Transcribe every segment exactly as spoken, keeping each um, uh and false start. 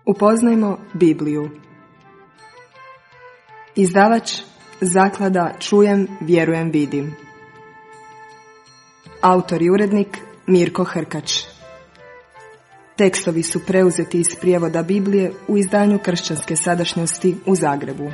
Upoznajmo Bibliju. Izdavač Zaklada Čujem, vjerujem, vidim. Autor i urednik Mirko Hrkač. Tekstovi su preuzeti iz prijevoda Biblije u izdanju Kršćanske sadašnjosti u Zagrebu.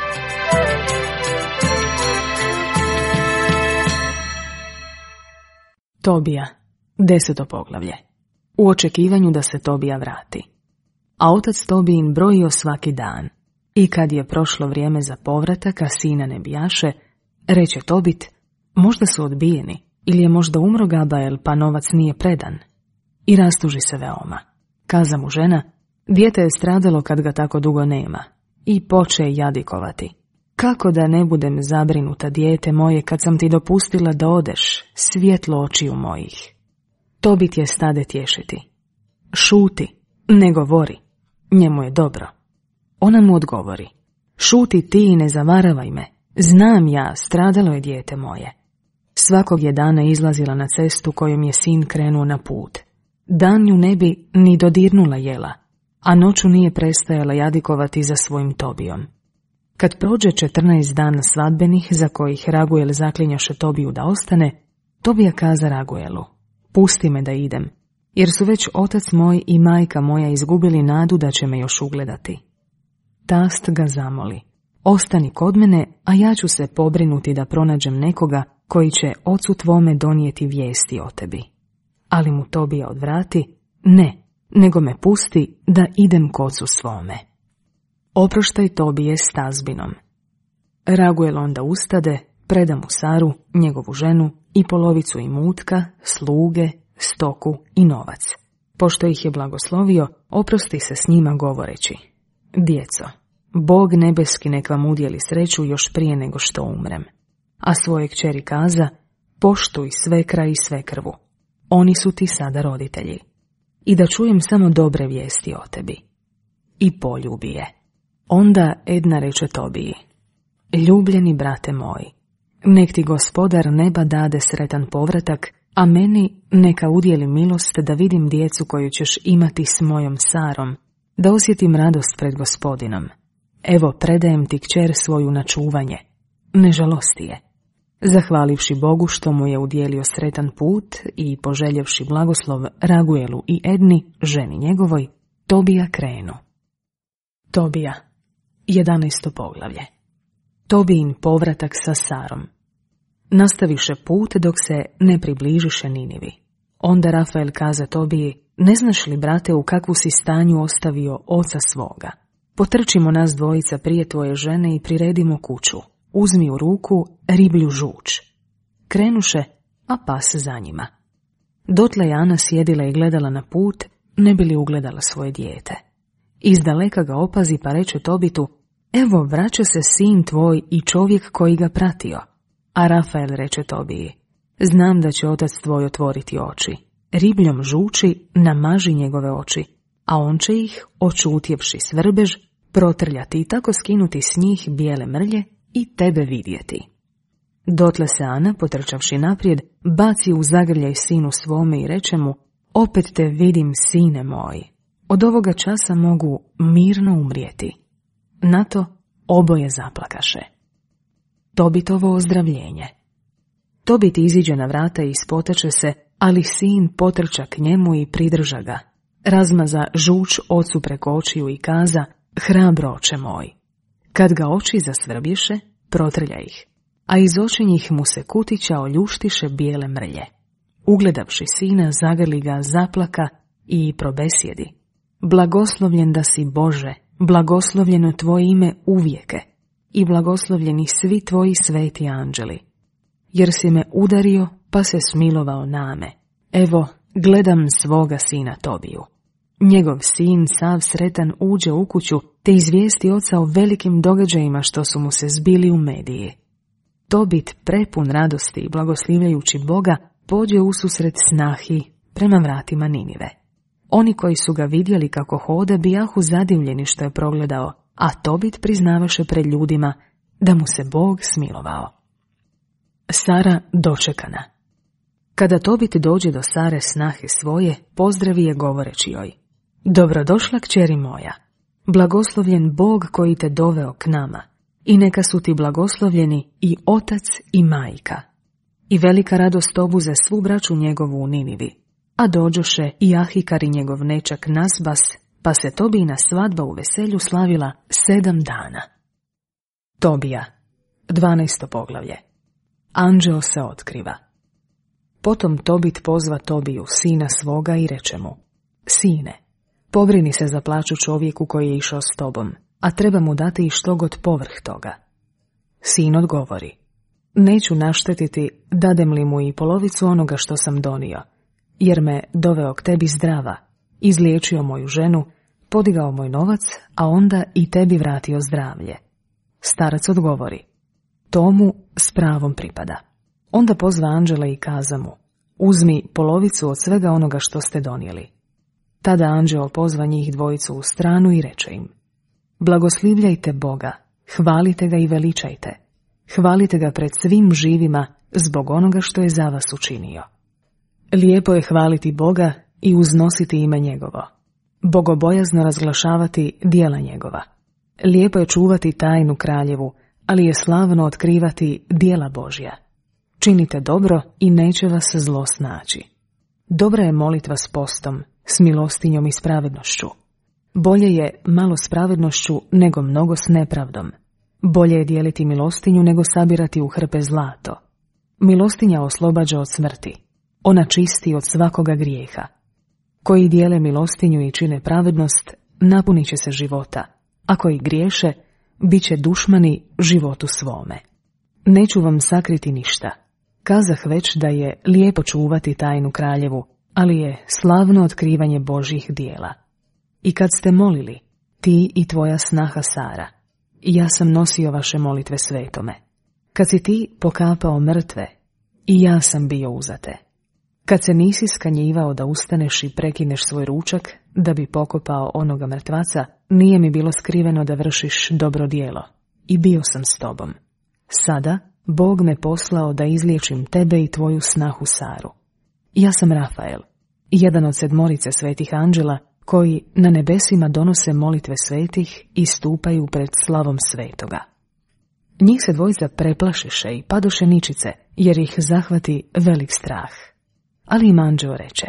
Tobija, deseto poglavlje. U očekivanju da se Tobija vrati. A otac Tobijin brojio svaki dan. I kad je prošlo vrijeme za povratak, a sina ne bijaše, reče Tobit, možda su odbijeni, ili je možda umro Gabael, pa novac nije predan. I rastuži se veoma. Kaza mu žena, dijete je stradalo kad ga tako dugo nema. I poče jadikovati. Kako da ne budem zabrinuta, dijete moje, kad sam ti dopustila da odeš, svjetlo očiju mojih. Tobit je stade tješiti. Šuti, ne govori, njemu je dobro. Ona mu odgovori, šuti ti i ne zavaravaj me, znam ja, stradalo je dijete moje. Svakog je dana izlazila na cestu kojom je sin krenuo na put. Dan nju ne bi ni dodirnula jela, a noću nije prestajala jadikovati za svojim Tobijom. Kad prođe četrnaest dana svadbenih, za kojih Raguel zaklinjaše Tobiju da ostane, Tobija kaza Raguelu, pusti me da idem, jer su već otac moj i majka moja izgubili nadu da će me još ugledati. Tast ga zamoli, ostani kod mene, a ja ću se pobrinuti da pronađem nekoga koji će ocu tvome donijeti vijesti o tebi. Ali mu Tobija odvrati, ne, nego me pusti da idem k ocu svome. Oproštaj Tobije s tazbinom. Raguel onda ustade, preda mu Saru, njegovu ženu, i polovicu imutka, sluge, stoku i novac. Pošto ih je blagoslovio, oprosti se s njima govoreći, djeco, Bog nebeski nek vam udjeli sreću još prije nego što umrem. A svoje kćeri kaza, poštuj svekra i svekrvu. Oni su ti sada roditelji. I da čujem samo dobre vijesti o tebi. I poljubi je. Onda Edna reče Tobiji, ljubljeni brate moj, nek ti gospodar neba dade sretan povratak, a meni neka udjeli milost da vidim djecu koju ćeš imati s mojom Sarom, da osjetim radost pred gospodinom. Evo, predajem ti kćer svoju na čuvanje. Ne žalosti je. Zahvalivši Bogu što mu je udjelio sretan put i poželjevši blagoslov Raguelu i Edni, ženi njegovoj, Tobija krenu. Tobija, jedanaesto poglavlje. Tobijin povratak sa Sarom. Nastaviše put dok se ne približiše Ninivi. Onda Rafael kaza Tobiji, ne znaš li, brate, u kakvu si stanju ostavio oca svoga? Potrčimo nas dvojica prije tvoje žene i priredimo kuću. Uzmi u ruku riblju žuč. Krenuše, a pas za njima. Dotle je Ana sjedila i gledala na put, ne bi li ugledala svoje dijete. Izdaleka ga opazi pa reče Tobitu, evo vraća se sin tvoj i čovjek koji ga pratio. A Rafael reče Tobiji, znam da će otac tvoj otvoriti oči. Ribljom žuči namaži njegove oči, a on će ih, očutjevši svrbež, protrljati i tako skinuti s njih bijele mrlje i tebe vidjeti. Dotle se Ana, potrčavši naprijed, baci u zagrljaj sinu svome i reče mu, opet te vidim, sine moj. Od ovoga časa mogu mirno umrijeti. Na to oboje zaplakaše. Tobitovo ozdravljenje. Tobit iziđe na vrata i ispotače se, ali sin potrča k njemu i pridrža ga. Razmaza žuč ocu preko očiju i kaza, hrabro oče moj. Kad ga oči zasvrbješe, protrlja ih, a iz očinjih mu se kutića oljuštiše bijele mrlje. Ugledavši sina, zagrli ga, zaplaka i probesjedi. Blagoslovljen da si Bože, blagoslovljeno tvoje ime uvijeke i blagoslovljeni svi tvoji sveti anđeli. Jer si me udario, pa se smilovao name. Evo, gledam svoga sina Tobiju. Njegov sin, sav sretan, uđe u kuću, te izvijesti oca o velikim događajima što su mu se zbili u Mediji. Tobit, prepun radosti i blagoslivljajući Boga, pođe ususret snahi prema vratima Ninive. Oni koji su ga vidjeli kako hoda bijahu zadivljeni što je progledao, a Tobit priznavaše pred ljudima da mu se Bog smilovao. Sara dočekana. Kada Tobit dođe do Sare snahe svoje, pozdravi je govoreći joj, dobrodošla kćeri moja, blagoslovljen Bog koji te doveo k nama, i neka su ti blagoslovljeni i otac i majka. I velika radost obuze svu braću njegovu u Ninivi, a dođoše i Ahikar i njegov nečak Nasbas, pa se Tobijina svadba u veselju slavila sedam dana. Tobija, dvanaesto poglavlje. Anđeo se otkriva. Potom Tobit pozva Tobiju, sina svoga, i reče mu: Sine, pobrini se za plaću čovjeku koji je išao s tobom, a treba mu dati i štogod povrh toga. Sin odgovori: Neću naštetiti, dadem li mu i polovicu onoga što sam donio, jer me doveo k tebi zdrava, izliječio moju ženu, podigao moj novac, a onda i tebi vratio zdravlje. Starac odgovori: To mu s pravom pripada. Onda pozva anđela i kaza mu: Uzmi polovicu od svega onoga što ste donijeli. Tada anđeo pozva njih dvojicu u stranu i reče im: Blagoslivljajte Boga, hvalite ga i veličajte. Hvalite ga pred svim živima zbog onoga što je za vas učinio. Lijepo je hvaliti Boga i uznositi ime njegovo, bogobojazno razglašavati djela njegova. Lijepo je čuvati tajnu kraljevu, ali je slavno otkrivati djela Božja. Činite dobro i neće vas zlo snaći. Dobra je molitva s postom, s milostinjom i s pravednošću. Bolje je malo s pravednošću nego mnogo s nepravdom. Bolje je dijeliti milostinju nego sabirati u hrpe zlato. Milostinja oslobađa od smrti. Ona čisti od svakoga grijeha. Koji dijele milostinju i čine pravednost, napunit će se života, a koji griješe, bit će dušmani životu svome. Neću vam sakriti ništa. Kazah već da je lijepo čuvati tajnu kraljevu, ali je slavno otkrivanje Božjih dijela. I kad ste molili, ti i tvoja snaha Sara, ja sam nosio vaše molitve svetome. Kad si ti pokapao mrtve, i ja sam bio uzate. Kad se nisi skanjivao da ustaneš i prekineš svoj ručak, da bi pokopao onoga mrtvaca, nije mi bilo skriveno da vršiš dobro djelo, i bio sam s tobom. Sada Bog me poslao da izliječim tebe i tvoju snahu Saru. Ja sam Rafael, jedan od sedmorice svetih anđela, koji na nebesima donose molitve svetih i stupaju pred slavom svetoga. Njih se dvojica preplašiše i padoše ničice, jer ih zahvati velik strah. Ali im anđeo reče: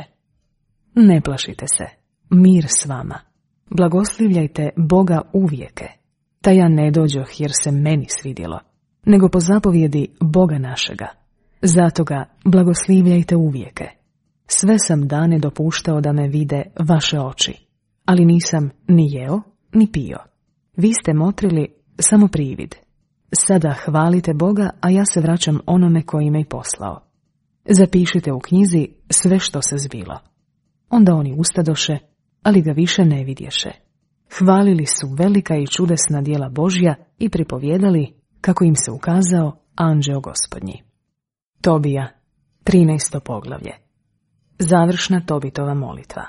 Ne plašite se, mir s vama. Blagoslivljajte Boga uvijeke. Ta ja ne dođoh jer se meni svidjelo, nego po zapovjedi Boga našega. Zato ga blagoslivljajte uvijeke. Sve sam dane dopuštao da me vide vaše oči, ali nisam ni jeo, ni pio. Vi ste motrili samo privid. Sada hvalite Boga, a ja se vraćam onome koji me i poslao. Zapišite u knjizi sve što se zbilo. Onda oni ustadoše, ali ga više ne vidješe. Hvalili su velika i čudesna djela Božja i pripovjedali kako im se ukazao anđeo Gospodnji. Tobija, trinaesto poglavlje. Završna Tobitova molitva.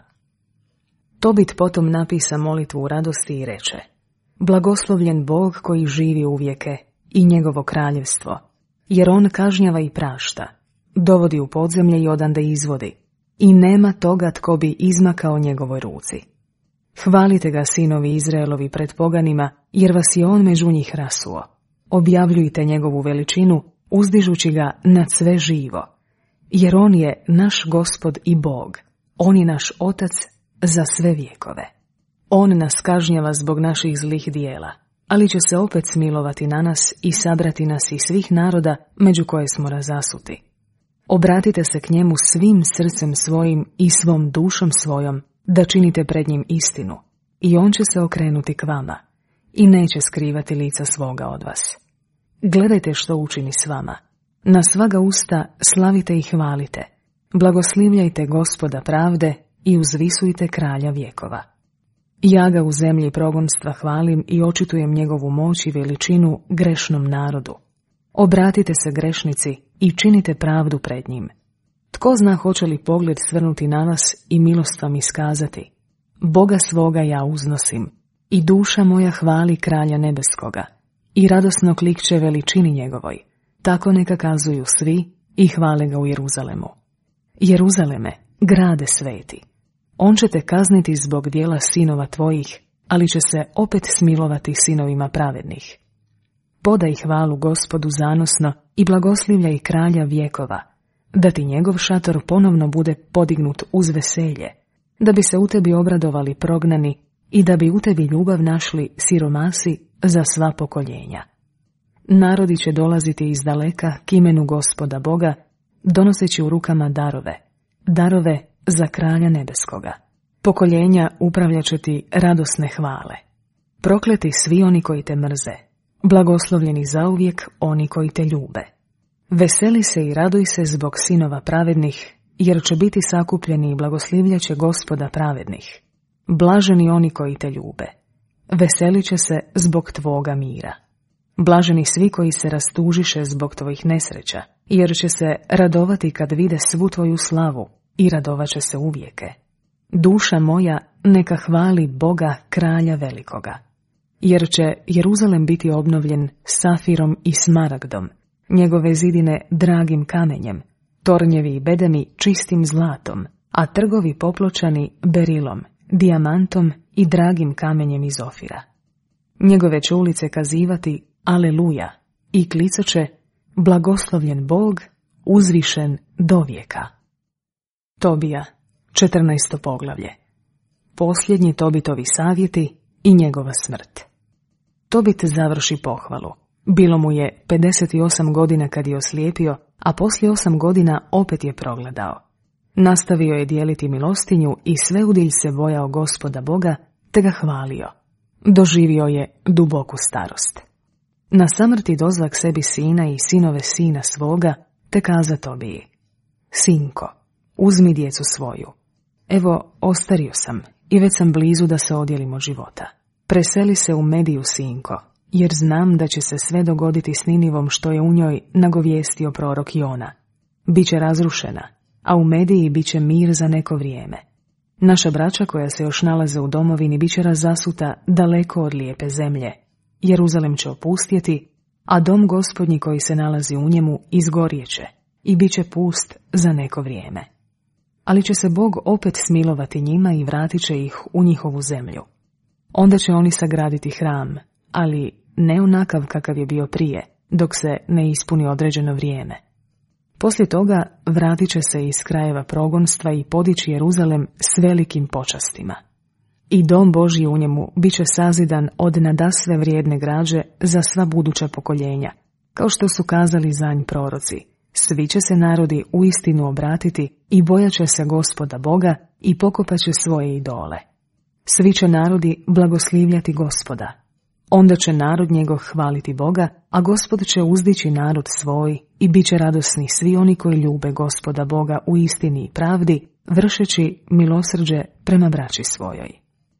Tobit potom napisa molitvu u radosti i reče: Blagoslovljen Bog koji živi uvijeke i njegovo kraljevstvo, jer on kažnjava i prašta, dovodi u podzemlje i odande izvodi, i nema toga tko bi izmakao njegovoj ruci. Hvalite ga, sinovi Izraelovi, pred poganima, jer vas je on među njih rasuo. Objavljujte njegovu veličinu, uzdižući ga nad sve živo, jer on je naš Gospod i Bog, on je naš Otac za sve vjekove. On nas kažnjava zbog naših zlih dijela, ali će se opet smilovati na nas i sabrati nas iz svih naroda među koje smo razasuti. Obratite se k njemu svim srcem svojim i svom dušom svojom, da činite pred njim istinu, i on će se okrenuti k vama i neće skrivati lica svoga od vas. Gledajte što učini s vama. Na svaga usta slavite i hvalite. Blagoslivljajte Gospoda pravde i uzvisujte kralja vjekova. Ja ga u zemlji progonstva hvalim i očitujem njegovu moć i veličinu grešnom narodu. Obratite se grešnici i činite pravdu pred njim. Tko zna hoće li pogled svrnuti na vas i milost vam iskazati? Boga svoga ja uznosim, i duša moja hvali kralja nebeskoga, i radosno klikće veličini njegovoj. Tako neka kazuju svi i hvale ga u Jeruzalemu. Jeruzaleme, grade sveti, on će te kazniti zbog dijela sinova tvojih, ali će se opet smilovati sinovima pravednih. Podaj hvalu Gospodu zanosno i blagoslivlja i kralja vjekova, da ti njegov šator ponovno bude podignut uz veselje, da bi se u tebi obradovali prognani i da bi u tebi ljubav našli siromasi za sva pokoljenja. Narodi će dolaziti iz daleka k imenu Gospoda Boga, donoseći u rukama darove, darove za kralja nebeskoga. Pokoljenja upravljat će ti radosne hvale. Prokleti svi oni koji te mrze, blagoslovljeni zauvijek oni koji te ljube. Veseli se i raduj se zbog sinova pravednih, jer će biti sakupljeni i blagoslivljat će Gospoda pravednih. Blaženi oni koji te ljube. Veselit će se zbog tvoga mira. Blaženi svi koji se rastužiše zbog tvojih nesreća, jer će se radovati kad vide svu tvoju slavu i radovat će se uvijeke. Duša moja neka hvali Boga kralja velikoga, jer će Jeruzalem biti obnovljen safirom i smaragdom, njegove zidine dragim kamenjem, tornjevi i bedemi čistim zlatom, a trgovi popločani berilom, dijamantom i dragim kamenjem iz Ofira. Njegove će ulice kazivati Aleluja i klicat će blagoslovljen Bog, uzvišen do vijeka. Tobija, četrnaesto poglavlje. Posljednji Tobitovi savjeti i njegova smrt. Tobit završi pohvalu. Bilo mu je pedeset osam godina kad je oslijepio, a poslije osam godina opet je progledao. Nastavio je dijeliti milostinju i sveudilj se bojao Gospoda Boga, te ga hvalio. Doživio je duboku starost. Na samrti dozvak sebi sina i sinove sina svoga, te kaza Tobiji: Sinko, uzmi djecu svoju. Evo, ostario sam i već sam blizu da se odjelim od života. Preseli se u Mediju, sinko, jer znam da će se sve dogoditi s Ninivom što je u njoj nagovijestio prorok Jona. Biće razrušena, a u Mediji bit će mir za neko vrijeme. Naša braća koja se još nalaze u domovini bit će razasuta daleko od lijepe zemlje. Jeruzalem će opustjeti, a dom Gospodnji koji se nalazi u njemu izgorjeće i bit će pust za neko vrijeme. Ali će se Bog opet smilovati njima i vratit će ih u njihovu zemlju. Onda će oni sagraditi hram, ali ne onakav kakav je bio prije, dok se ne ispuni određeno vrijeme. Poslije toga vratit će se iz krajeva progonstva i podići Jeruzalem s velikim počastima. I dom Božji u njemu bit će sazidan od nadasve vrijedne građe za sva buduća pokoljenja, kao što su kazali zanj proroci. Svi će se narodi uistinu obratiti i bojat će se Gospoda Boga i pokopat će svoje idole. Svi će narodi blagoslivljati Gospoda. Onda će narod njegov hvaliti Boga, a Gospod će uzdići narod svoj i bit će radosni svi oni koji ljube Gospoda Boga u istini i pravdi, vršeći milosrđe prema braći svojoj.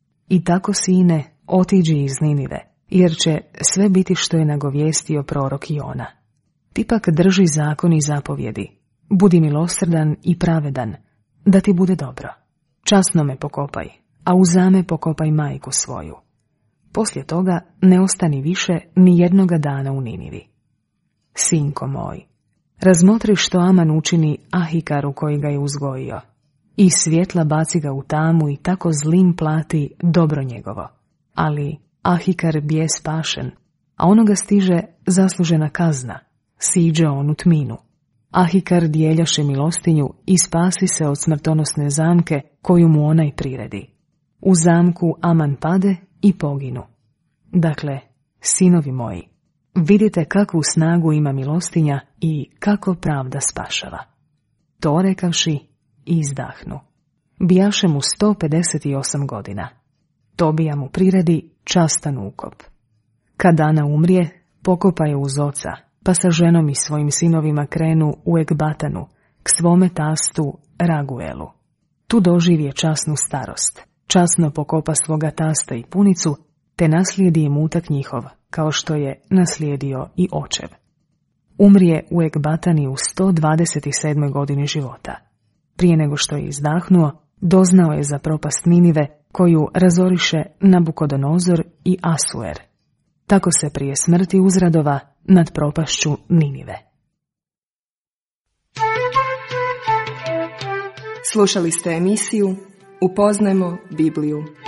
I tako, sine, otiđi iz Ninive, jer će sve biti što je nagovijestio prorok Jona. Ti pak drži zakon i zapovjedi, budi milosrdan i pravedan, da ti bude dobro. Časno me pokopaj, a u zame pokopaj majku svoju. Poslije toga ne ostani više ni jednoga dana u Ninivi. Sinko moj, razmotri što Aman učini Ahikaru koji ga je uzgojio. I svjetla baci ga u tamu i tako zlim plati dobro njegovo. Ali Ahikar bije spašen, a onoga stiže zaslužena kazna, siđe on u tminu. Ahikar dijeljaše milostinju i spasi se od smrtonosne zamke koju mu onaj priredi. U zamku Aman pade i poginu. Dakle, sinovi moji, vidite kakvu snagu ima milostinja i kako pravda spašava. To rekavši, izdahnu. Bijaše mu sto pedeset osam godina. Tobija mu priredi častan ukop. Kad Dana umrije, pokopa je uz oca, pa sa ženom i svojim sinovima krenu u Ekbatanu, k svome tastu Raguelu. Tu doživje časnu starost, časno pokopa svoga tasta i punicu, te naslijedi imutak njihov, kao što je naslijedio i očev. Umrije u Ekbatani u sto dvadeset sedmoj godini života. Prije nego što je izdahnuo, doznao je za propast Ninive, koju razoriše Nabukodonozor i Asuer. Tako se prije smrti uzradova nad propašću Ninive. Slušali ste emisiju Upoznajmo Bibliju.